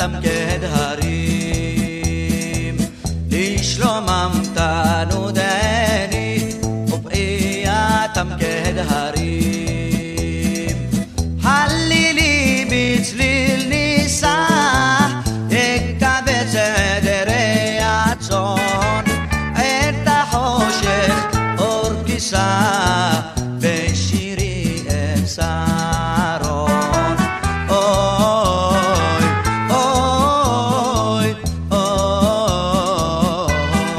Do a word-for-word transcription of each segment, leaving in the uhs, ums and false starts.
תמקד הרים לשלומם תנודני ופרייה תמקד הרים הלילי בצליל ניסה יקבץ עדרי הצאן את החושך אור כיסה בשירי אבשרון אוי אוי אוי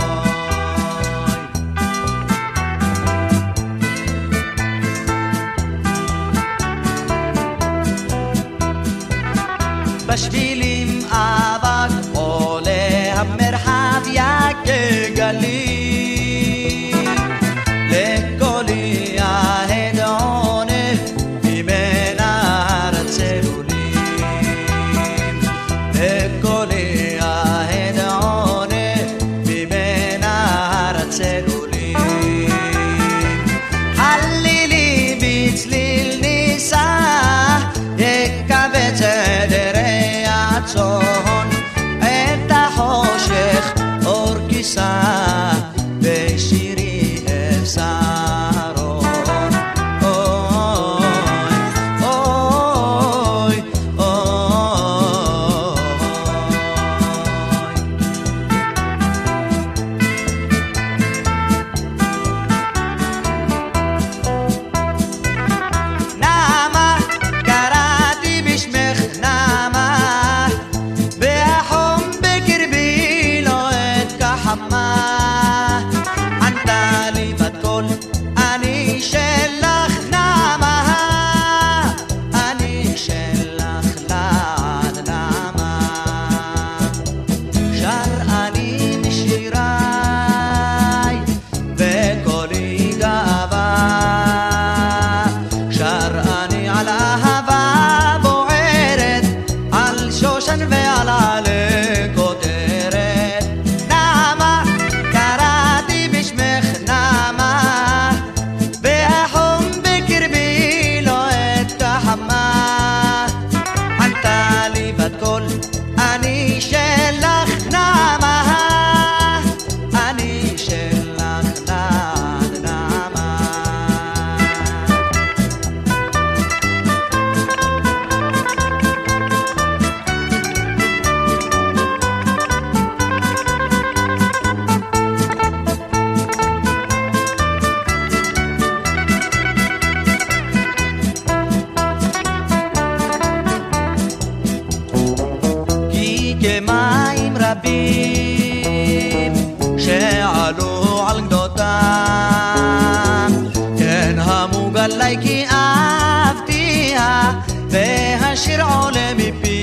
בשבילים אבק עולה המרחב יכה גלים לקולי ההדעונה ממנה הצלולים לקולי ההדעונה ממנה הצלולים הלילי בצליל ניסה יקבץ עדרי הצאן את החושך אור כיסה בשירי אבשרון אוי אוי אוי נעמה קראתי בשמך נעמה והחום בקרבי לוהט כחמה ענתה לי בת קול אני שלך נעמה אני שלך לעד נעמה שר אני משיריי בקולי גאווה שר אני על אהבה בוערת על שושן ועל עלה כותרת נעמה קראתי בשמך נעמה והחום בקרבי לוהט כחמה ענתה לי בת קול אני שלך נעמה אני שלך לעד נעמה כי כמים רבים שעלו על גדותם כן המוגל לי כי אהבתיה והשיר עולה מפי